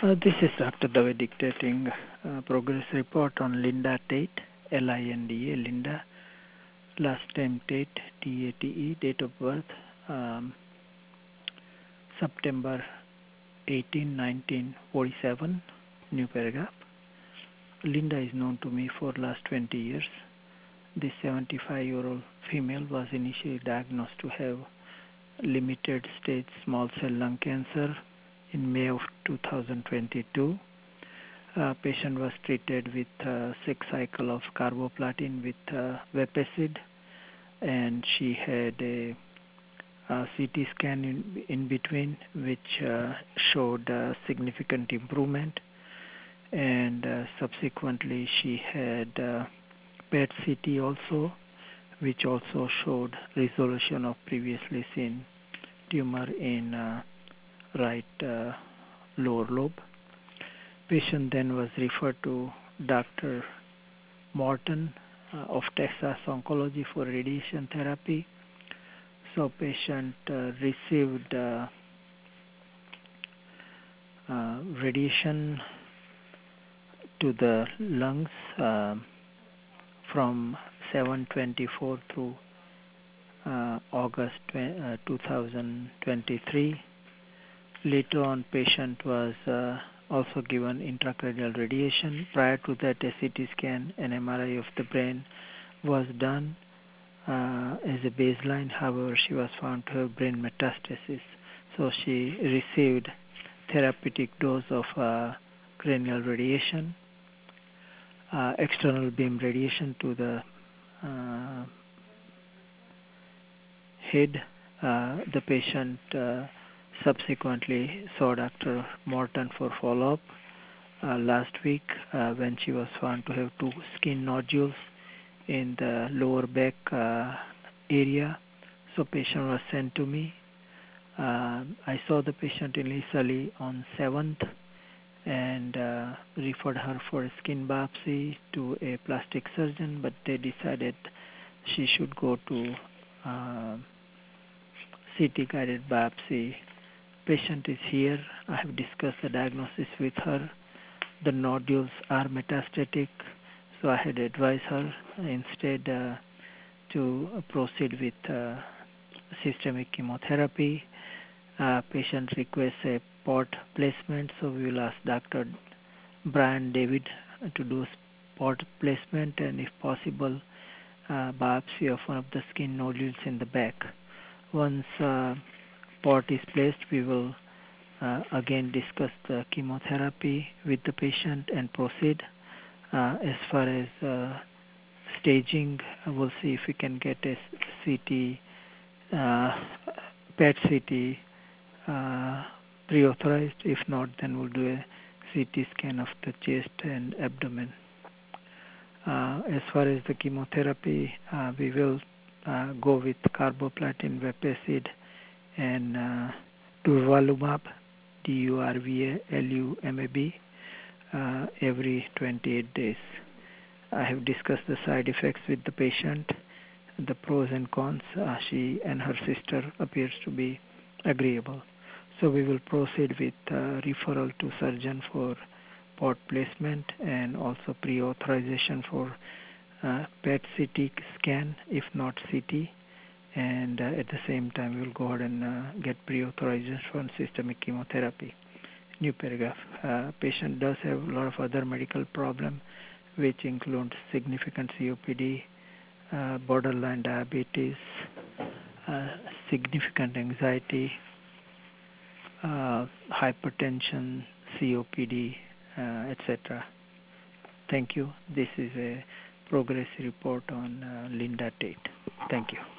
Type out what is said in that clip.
This is Dr. Dave dictating progress report on Linda Tate, Linda, Linda, last name Tate, Tate, date of birth, September 18, 1947, new paragraph. Linda is known to me for last 20 years. This 75-year-old female was initially diagnosed to have limited stage small cell lung cancer in May of 2022. Patient was treated with 6 cycles of carboplatin with Vepacid, and she had a CT scan in between, which showed significant improvement, and subsequently she had PET CT also, which also showed resolution of previously seen tumor in right lower lobe. Patient then was referred to Dr. Morton of Texas Oncology for radiation therapy. So patient received radiation to the lungs from 7/24 through August 2023. Later on, patient was also given intracranial radiation. Prior to that, a CT scan and MRI of the brain was done as a baseline. However, she was found to have brain metastasis. So she received therapeutic dose of cranial radiation, external beam radiation to the head. The patient subsequently saw Dr. Morton for follow-up last week when she was found to have 2 skin nodules in the lower back area. So patient was sent to me. I saw the patient initially on 7th and referred her for a skin biopsy to a plastic surgeon, but they decided she should go to CT guided biopsy. Patient is here. I have discussed the diagnosis with her. The nodules are metastatic, so I had advised her instead to proceed with systemic chemotherapy. Patient requests a port placement, so we will ask Dr. Brian David to do port placement and, if possible, biopsy of one of the skin nodules in the back. Once port is placed, we will again discuss the chemotherapy with the patient and proceed. As far as staging, we'll see if we can get a CT, PET CT pre-authorized. If not, then we'll do a CT scan of the chest and abdomen. As far as the chemotherapy, we will go with carboplatin, Vepacid, and durvalumab, DURVALUMAB, every 28 days. I have discussed the side effects with the patient, the pros and cons. She and her sister appears to be agreeable. So we will proceed with referral to surgeon for port placement and also pre-authorization for PET CT scan, if not CT. And at the same time, we will go ahead and get pre-authorization for systemic chemotherapy. New paragraph. Patient does have a lot of other medical problems, which include significant COPD, borderline diabetes, significant anxiety, hypertension, COPD, etc. Thank you. This is a progress report on Linda Tate. Thank you.